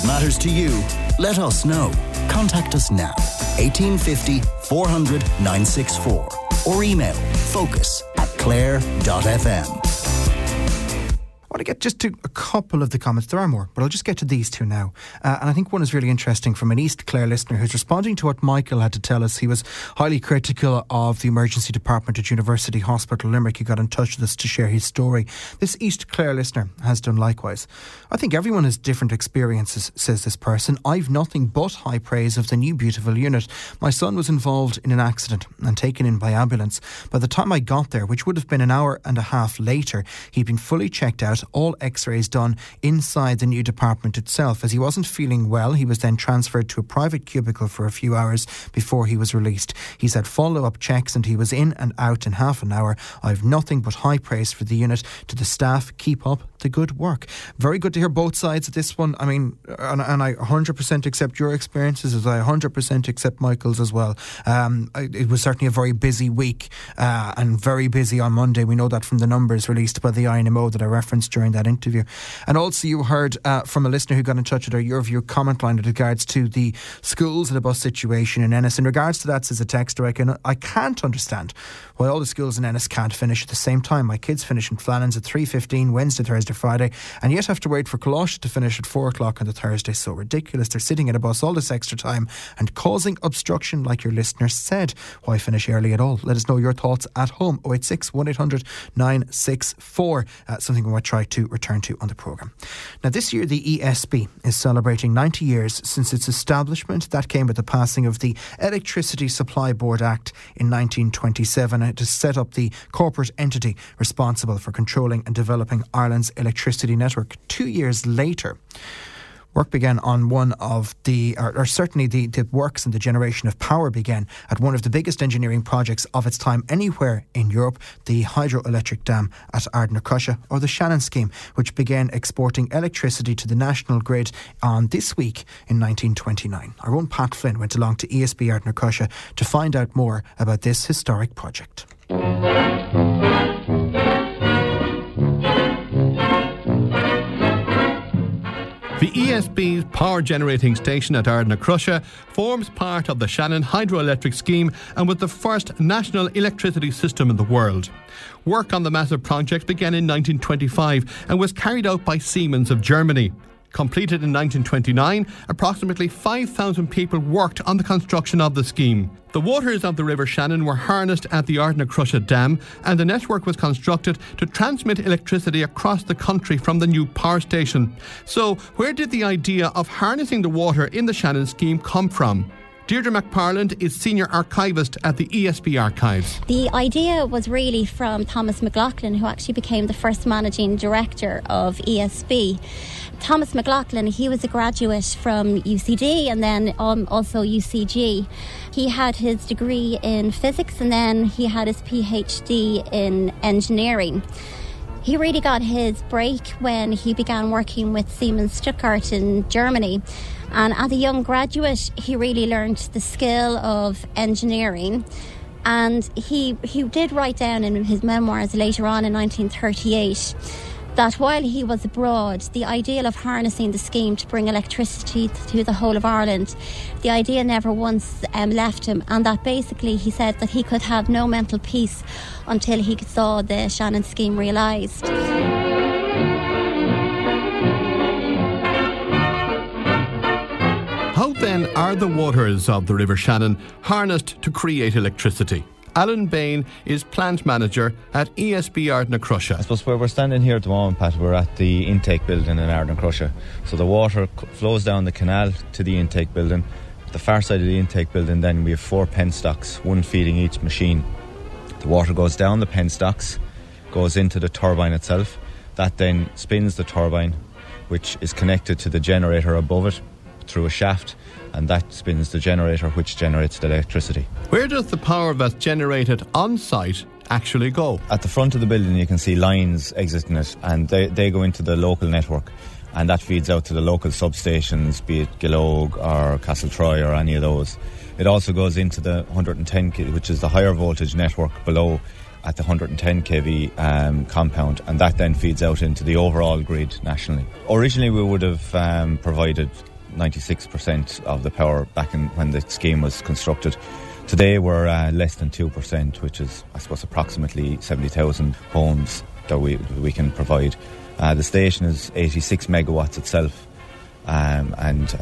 matters to you, let us know. Contact us now, 1850 400 964, or email focus@clare.fm. I want to get just to a couple of the comments. There are more, but I'll just get to these two now. And I think one is really interesting from an East Clare listener who's responding to what Michael had to tell us. He was highly critical of the emergency department at University Hospital Limerick. He got in touch with us to share his story. This East Clare listener has done likewise. I think everyone has different experiences, says this person. I've nothing but high praise of the new beautiful unit. My son was involved in an accident and taken in by ambulance. By the time I got there, which would have been an hour and a half later, he'd been fully checked out, all x-rays done inside the new department itself. As he wasn't feeling well, he was then transferred to a private cubicle for a few hours before he was released. He's had follow-up checks and he was in and out in half an hour. I've nothing but high praise for the unit. To the staff, keep up the good work. Very good to hear both sides of this one. I mean, and I 100% accept your experiences, as I 100% accept Michael's as well. It was certainly a very busy week and very busy on Monday. We know that from the numbers released by the INMO that I referenced during that interview. And also you heard from a listener who got in touch with our Your View comment line with regards to the schools and the bus situation in Ennis. In regards to that, says a texter, I can't understand why all the schools in Ennis can't finish at the same time. My kids finish in Flannan's at 3:15 Wednesday, Thursday, Friday, and yet have to wait for Colossia to finish at 4 o'clock on the Thursday. So ridiculous. They're sitting in a bus all this extra time and causing obstruction, like your listener said. Why finish early at all? Let us know your thoughts at home. 086 1800 964. Something we might try to return to on the programme. Now, this year the ESB is celebrating 90 years since its establishment. That came with the passing of the Electricity Supply Board Act in 1927 to set up the corporate entity responsible for controlling and developing Ireland's electricity network. 2 years later, work began on one of the, or certainly the works and the generation of power began at one of the biggest engineering projects of its time anywhere in Europe, the hydroelectric dam at Ardnacrusha, or the Shannon scheme, which began exporting electricity to the national grid on this week in 1929. Our own Pat Flynn went along to ESB Ardnacrusha to find out more about this historic project. The ESB's power generating station at Ardnacrusha forms part of the Shannon hydroelectric scheme and was the first national electricity system in the world. Work on the massive project began in 1925 and was carried out by Siemens of Germany. Completed in 1929, approximately 5,000 people worked on the construction of the scheme. The waters of the River Shannon were harnessed at the Ardnacrusha Dam, and the network was constructed to transmit electricity across the country from the new power station. So, where did the idea of harnessing the water in the Shannon scheme come from? Deirdre McParland is Senior Archivist at the ESB Archives. The idea was really from Thomas McLaughlin, who actually became the first Managing Director of ESB. Thomas McLaughlin, he was a graduate from UCD and then also UCG. He had his degree in physics and then he had his PhD in engineering. He really got his break when he began working with Siemens Stuttgart in Germany. And as a young graduate, he really learned the skill of engineering. And he did write down in his memoirs later on in 1938 that while he was abroad, the ideal of harnessing the scheme to bring electricity to the whole of Ireland, the idea never once left him, and that basically he said that he could have no mental peace until he saw the Shannon scheme realised. How then are the waters of the River Shannon harnessed to create electricity? Alan Bain is plant manager at ESB Ardnacrusha. I suppose where we're standing here at the moment, Pat, we're at the intake building in Ardnacrusha. So the water flows down the canal to the intake building. The far side of the intake building, then we have 4 penstocks, one feeding each machine. The water goes down the penstocks, goes into the turbine itself. That then spins the turbine, which is connected to the generator above it through a shaft, and that spins the generator which generates the electricity. Where does the power that's generated on site actually go? At the front of the building you can see lines exiting it, and they go into the local network, and that feeds out to the local substations, be it Gillogue or Castletroy or any of those. It also goes into the 110 kV, which is the higher voltage network below at the 110 kV compound, and that then feeds out into the overall grid nationally. Originally we would have provided 96% of the power back when the scheme was constructed. Today we're less than 2%, which is, I suppose, approximately 70,000 homes that we can provide. The station is 86 megawatts itself, and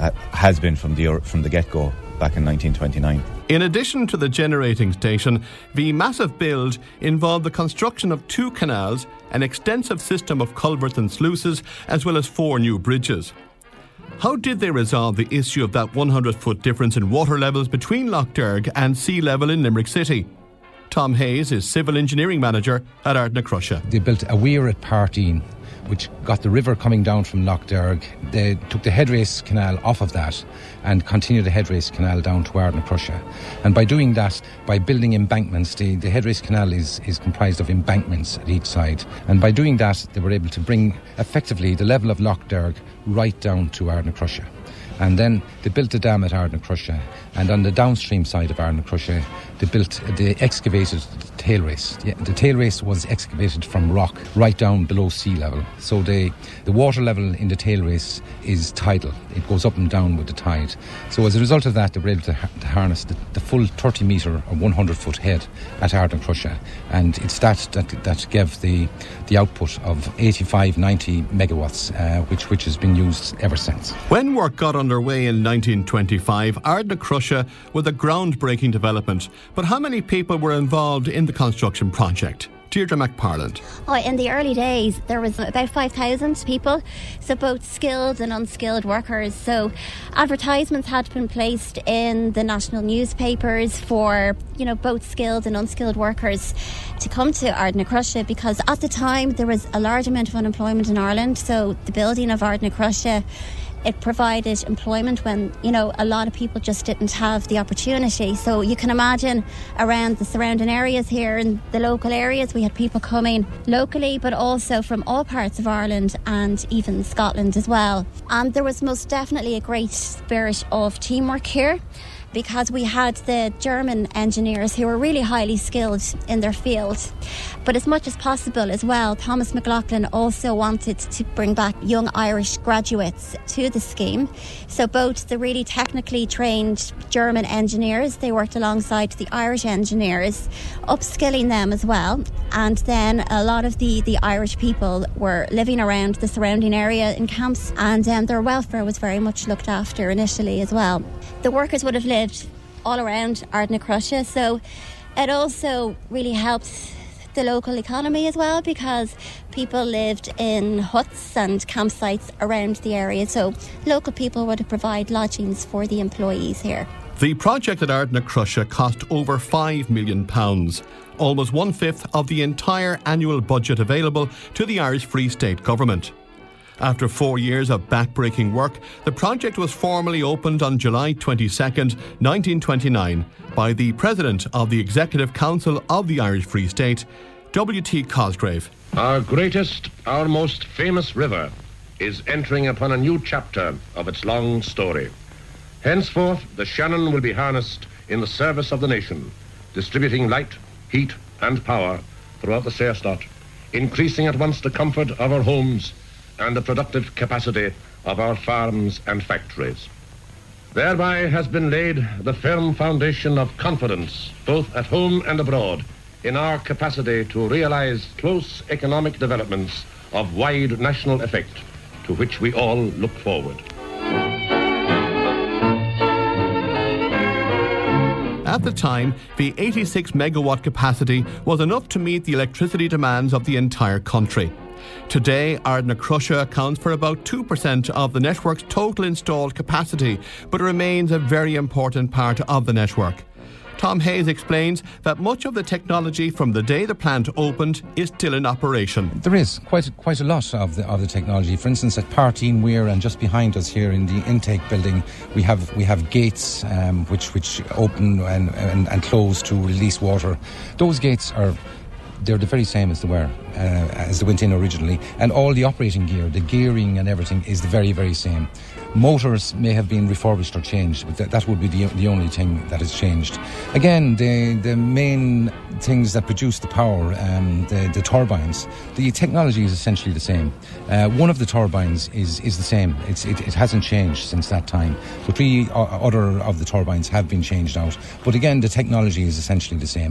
has been from the get-go back in 1929. In addition to the generating station, the massive build involved the construction of 2 canals, an extensive system of culverts and sluices, as well as 4 new bridges. How did they resolve the issue of that 100-foot difference in water levels between Lough Derg and sea level in Limerick City? Tom Hayes is Civil Engineering Manager at Ardnacrusha. They built a weir at Partine, which got the river coming down from Lough Derg. They took the Headrace Canal off of that and continued the Headrace Canal down to Ardnacrusha. And by doing that, by building embankments, the Headrace Canal is comprised of embankments at each side. And by doing that, they were able to bring effectively the level of Lough Derg right down to Ardnacrusha. And then they built a dam at Ardnacrusha, and on the downstream side of Ardnacrusha, they excavated the tail race. The tail race was excavated from rock right down below sea level. So the water level in the tail race is tidal. It goes up and down with the tide. So as a result of that, they were able to harness the full 30 metre or 100-foot head at Ardnacrusha. And it's that gave the output of 85-90 megawatts, which has been used ever since. When work got underway in 1925, Ardnacrusha was a groundbreaking development. But how many people were involved in the construction project? Deirdre McParland. In the early days, there was about 5,000 people, so both skilled and unskilled workers. So advertisements had been placed in the national newspapers for, both skilled and unskilled workers to come to Ardnacrusha, because at the time there was a large amount of unemployment in Ireland. So the building of Ardnacrusha, it provided employment when, a lot of people just didn't have the opportunity. So you can imagine around the surrounding areas here in the local areas, we had people coming locally, but also from all parts of Ireland and even Scotland as well. And there was most definitely a great spirit of teamwork here, because we had the German engineers who were really highly skilled in their field. But as much as possible as well, Thomas McLaughlin also wanted to bring back young Irish graduates to the scheme. So both the really technically trained German engineers, they worked alongside the Irish engineers, upskilling them as well. And then a lot of the Irish people were living around the surrounding area in camps, and their welfare was very much looked after initially as well. The workers would have lived all around Ardnacrusha, so it also really helped the local economy as well, because people lived in huts and campsites around the area, so local people would provide lodgings for the employees here. The project at Ardnacrusha cost over £5 million, almost 1/5 of the entire annual budget available to the Irish Free State Government. After 4 years of back-breaking work, the project was formally opened on July 22nd, 1929 by the President of the Executive Council of the Irish Free State, W.T. Cosgrave. Our greatest, our most famous river is entering upon a new chapter of its long story. Henceforth, the Shannon will be harnessed in the service of the nation, distributing light, heat and power throughout the Saorstát, increasing at once the comfort of our homes and the productive capacity of our farms and factories. Thereby has been laid the firm foundation of confidence, both at home and abroad, in our capacity to realise close economic developments of wide national effect, to which we all look forward. At the time, the 86 megawatt capacity was enough to meet the electricity demands of the entire country. Today, Ardnacrusha accounts for about 2% of the network's total installed capacity, but remains a very important part of the network. Tom Hayes explains that much of the technology from the day the plant opened is still in operation. There is quite a lot of the technology. For instance, at Partine Weir and just behind us here in the intake building, we have gates which open and close to release water. Those gates are they're the very same as they were, as they went in originally. And all the operating gear, the gearing and everything is the very, very same. Motors may have been refurbished or changed, but that would be the only thing that has changed. Again, the main things that produce the power, the turbines, the technology is essentially the same. One of the turbines is the same. It hasn't changed since that time. The 3 other of the turbines have been changed out. But again, the technology is essentially the same.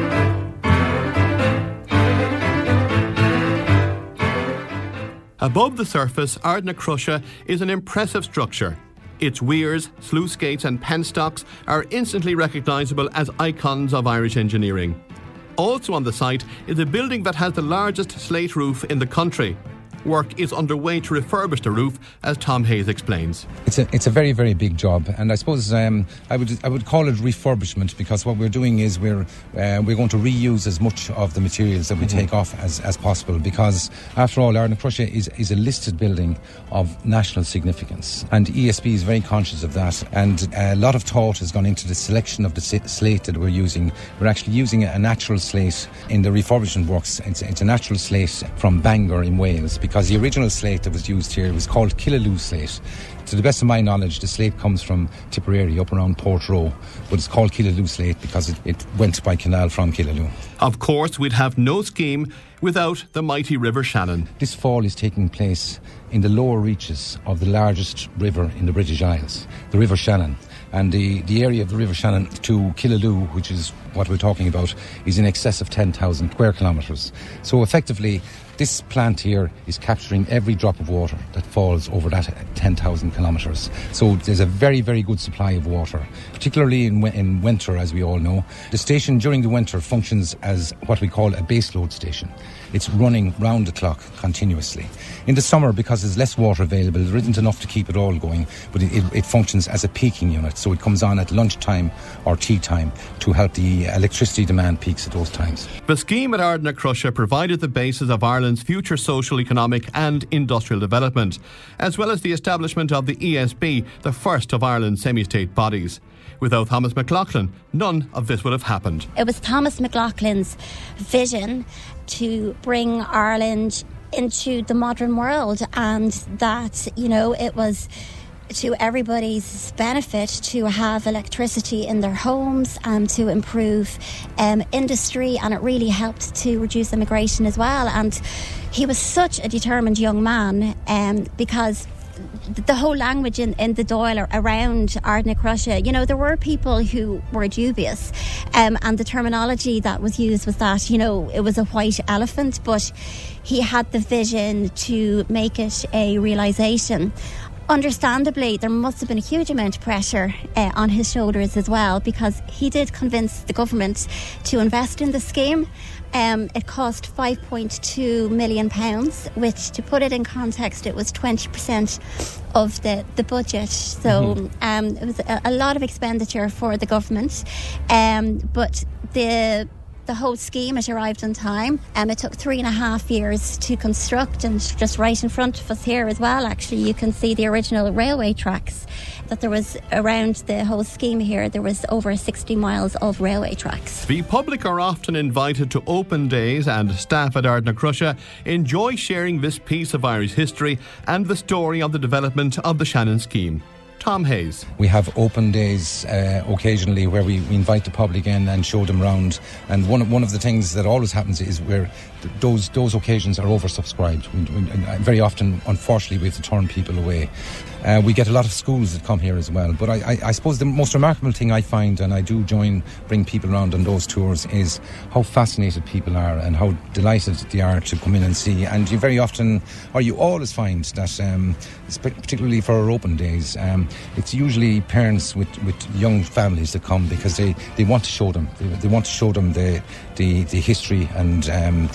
Above the surface, Ardnacrusha is an impressive structure. Its weirs, sluice gates and penstocks are instantly recognisable as icons of Irish engineering. Also on the site is a building that has the largest slate roof in the country. Work is underway to refurbish the roof, as Tom Hayes explains. It's a very, very big job, and I suppose I would call it refurbishment, because what we're doing is we're going to reuse as much of the materials that we take off as possible, because after all, Ardnacrusha is a listed building of national significance, and ESB is very conscious of that, and a lot of thought has gone into the selection of the slate that we're using. We're actually using a natural slate in the refurbishment works. It's a natural slate from Bangor in Wales, because the original slate that was used here was called Killaloe slate. To the best of my knowledge, the slate comes from Tipperary, up around Portroe, but it's called Killaloe slate because it went by canal from Killaloe. Of course, we'd have no scheme without the mighty River Shannon. This fall is taking place in the lower reaches of the largest river in the British Isles, the River Shannon. And the area of the River Shannon to Killaloe, which is what we're talking about, is in excess of 10,000 square kilometres. So effectively, this plant here is capturing every drop of water that falls over that 10,000 kilometres. So there's a very, very good supply of water, particularly in winter, as we all know. The station during the winter functions as what we call a baseload station. It's running round the clock continuously. In the summer, because there's less water available, there isn't enough to keep it all going, but it functions as a peaking unit. So it comes on at lunchtime or tea time to help the electricity demand peaks at those times. The scheme at Ardnacrusha provided the basis of Ireland's future social, economic and industrial development, as well as the establishment of the ESB, the first of Ireland's semi-state bodies. Without Thomas McLaughlin, none of this would have happened. It was Thomas McLaughlin's vision to bring Ireland into the modern world, and that, it was to everybody's benefit to have electricity in their homes and to improve industry, and it really helped to reduce immigration as well. And he was such a determined young man, because the whole language in the Dáil around Ardnacrusha, there were people who were dubious, and the terminology that was used was that, it was a white elephant, but he had the vision to make it a realisation. Understandably, there must have been a huge amount of pressure on his shoulders as well, because he did convince the government to invest in the scheme. It cost £5.2 million, which, to put it in context, it was 20% of the budget. So it was a lot of expenditure for the government. But the whole scheme, it arrived on time. It took 3.5 years to construct, and just right in front of us here as well, actually, you can see the original railway tracks that there was around the whole scheme here. There was over 60 miles of railway tracks. The public are often invited to open days, and staff at Ardnacrusha enjoy sharing this piece of Irish history and the story of the development of the Shannon scheme. Tom Hayes. We have open days occasionally where we invite the public in and show them around, and one of the things that always happens is where those occasions are oversubscribed. Very often, unfortunately, we have to turn people away. We get a lot of schools that come here as well, but I suppose the most remarkable thing I find, and I do bring people around on those tours, is how fascinated people are and how delighted they are to come in and see. And you very often, or you always find that, particularly for our open days, it's usually parents with young families that come, because they want to show them. They want to show them the history and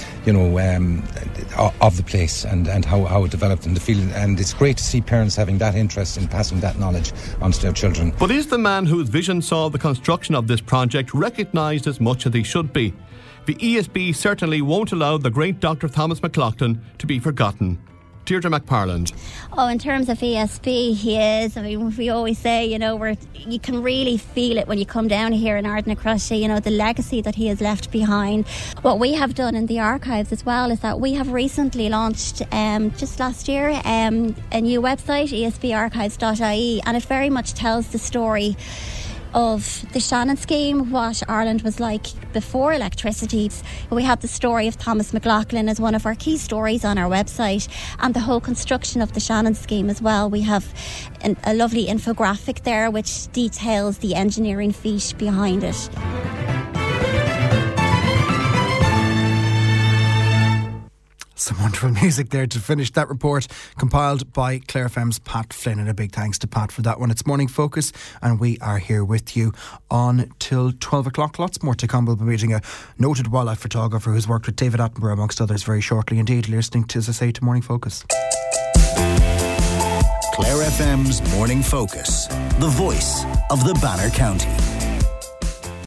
of the place and how it developed in the field. And it's great to see parents having that interest in passing that knowledge on to their children. But is the man whose vision saw the construction of this project recognised as much as he should be? The ESB certainly won't allow the great Dr. Thomas McLaughlin to be forgotten. Deirdre McParland. Oh, in terms of ESB, he is. I mean, we always say, you can really feel it when you come down here in Ardnacrusha, the legacy that he has left behind. What we have done in the archives as well is that we have recently launched, just last year, a new website, esbarchives.ie, and it very much tells the story of the Shannon scheme, what Ireland was like before electricity. We have the story of Thomas McLaughlin as one of our key stories on our website, and the whole construction of the Shannon scheme as well. We have a lovely infographic there which details the engineering feat behind it. Some wonderful music there to finish that report, compiled by Clare FM's Pat Flynn, and a big thanks to Pat for that one. It's Morning Focus, and we are here with you on till 12 o'clock. Lots more to come. We'll be meeting a noted wildlife photographer who's worked with David Attenborough amongst others very shortly indeed. Listening to, as I say, to Morning Focus. Clare FM's Morning Focus, the voice of the Banner County.